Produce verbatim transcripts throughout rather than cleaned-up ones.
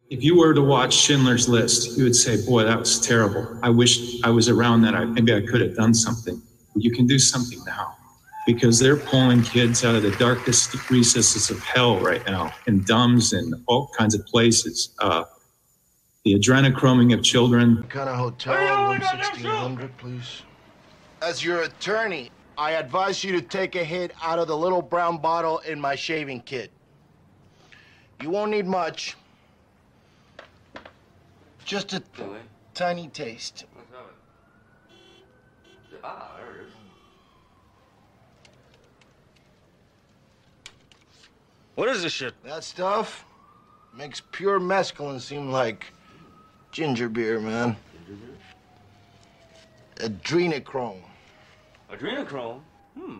If you were to watch Schindler's List, you would say, boy, that was terrible. I wish I was around that. I, maybe I could have done something. But you can do something now because they're pulling kids out of the darkest recesses of hell right now in dumbs and all kinds of places. Uh, the adrenochroming of children. What kind of hotel room sixteen hundred, please? As your attorney, I advise you to take a hit out of the little brown bottle in my shaving kit. You won't need much. Just a really? tiny taste. Ah, there it is. What is this shit? That stuff makes pure mescaline seem like ginger beer, man. Ginger beer? Adrenochrome. Adrenochrome? Hmm.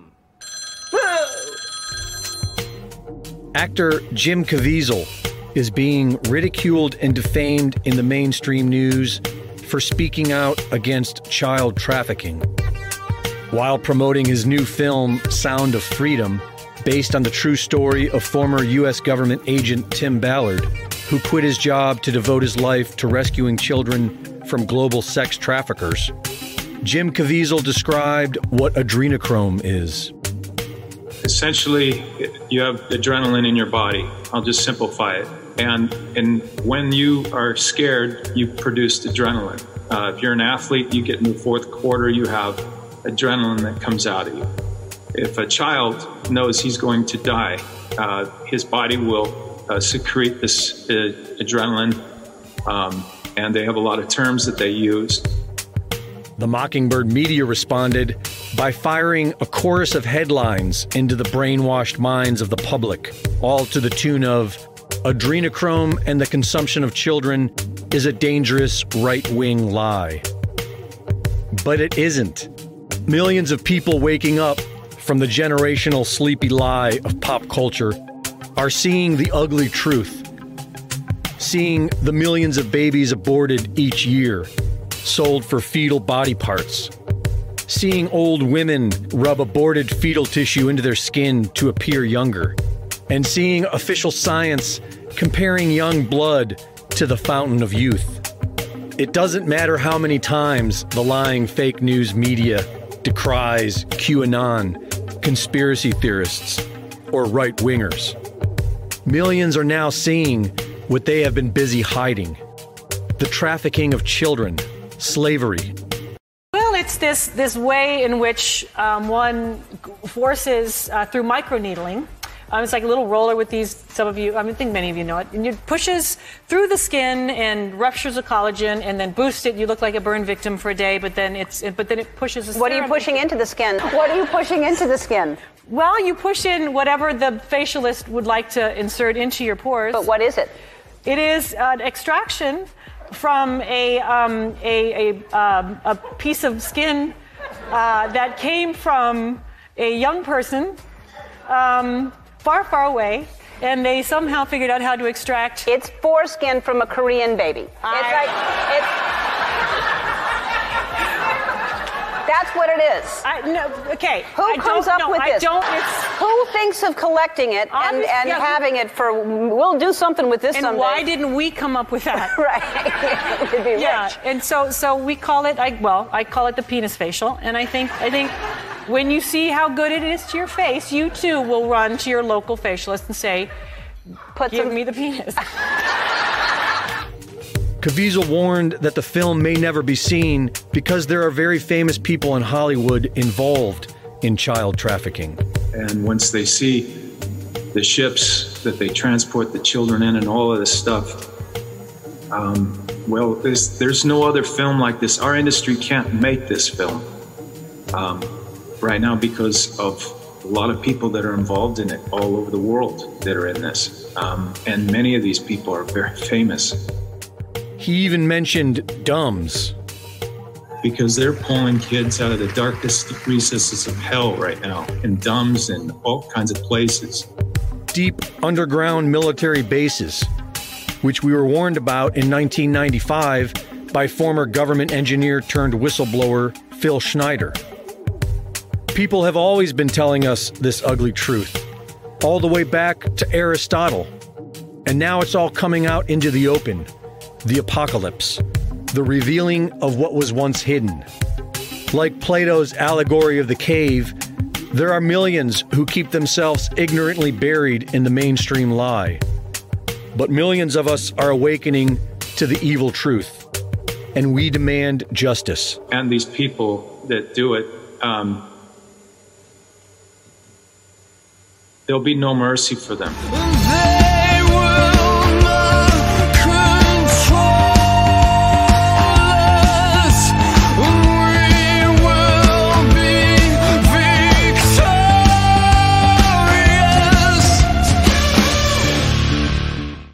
Actor Jim Caviezel is being ridiculed and defamed in the mainstream news for speaking out against child trafficking. While promoting his new film, Sound of Freedom, based on the true story of former U S government agent Tim Ballard, who quit his job to devote his life to rescuing children from global sex traffickers, Jim Caviezel described what adrenochrome is. Essentially, you have adrenaline in your body. I'll just simplify it. And, and when you are scared, you produce adrenaline. Uh, if you're an athlete, you get in the fourth quarter, you have adrenaline that comes out of you. If a child knows he's going to die, uh, his body will uh, secrete this uh, adrenaline, um, and they have a lot of terms that they use. The Mockingbird media responded by firing a chorus of headlines into the brainwashed minds of the public, all to the tune of adrenochrome and the consumption of children is a dangerous right-wing lie. But it isn't. Millions of people waking up from the generational sleepy lie of pop culture are seeing the ugly truth, seeing the millions of babies aborted each year, sold for fetal body parts, seeing old women rub aborted fetal tissue into their skin to appear younger, and seeing official science comparing young blood to the fountain of youth. It doesn't matter how many times the lying fake news media decries QAnon, conspiracy theorists, or right-wingers. Millions are now seeing what they have been busy hiding: the trafficking of children, slavery. Well, it's this, this way in which um, one forces, uh, through microneedling, Um, it's like a little roller with these, some of you, I mean, I think many of you know it, and it pushes through the skin and ruptures the collagen and then boosts it. You look like a burn victim for a day, but then it's, it, but then it pushes the What are you pushing into the skin? What are you pushing into the skin? Well, you push in whatever the facialist would like to insert into your pores. But what is it? It is an extraction from a, um, a, a, um, a piece of skin uh, that came from a young person, um, far, far away, and they somehow figured out how to extract. It's foreskin from a Korean baby. I... It's like, it's... That's what it is. I, no, okay. Who I comes up no, with I this? Don't, it's... Who thinks of collecting it and, Obvious, and yeah, having it for, we'll do something with this and someday. why didn't we come up with that? Right. We'd be yeah, rich. and so so we call it, I, well, I call it the penis facial, and I think I think when you see how good it is to your face, you too will run to your local facialist and say, Put give some... me the penis. Caviezel warned that the film may never be seen because there are very famous people in Hollywood involved in child trafficking. And once they see the ships that they transport the children in and all of this stuff, um, well, there's, there's no other film like this. Our industry can't make this film um, right now because of a lot of people that are involved in it all over the world that are in this. Um, and many of these people are very famous. He even mentioned dumbs. Because they're pulling kids out of the darkest recesses of hell right now, in dumbs and all kinds of places. Deep underground military bases, which we were warned about in nineteen ninety-five by former government engineer turned whistleblower Phil Schneider. People have always been telling us this ugly truth, all the way back to Aristotle. And now it's all coming out into the open. The apocalypse. The revealing of what was once hidden. Like Plato's allegory of the cave, there are millions who keep themselves ignorantly buried in the mainstream lie. But millions of us are awakening to the evil truth, and we demand justice. And these people that do it, um, there'll be no mercy for them.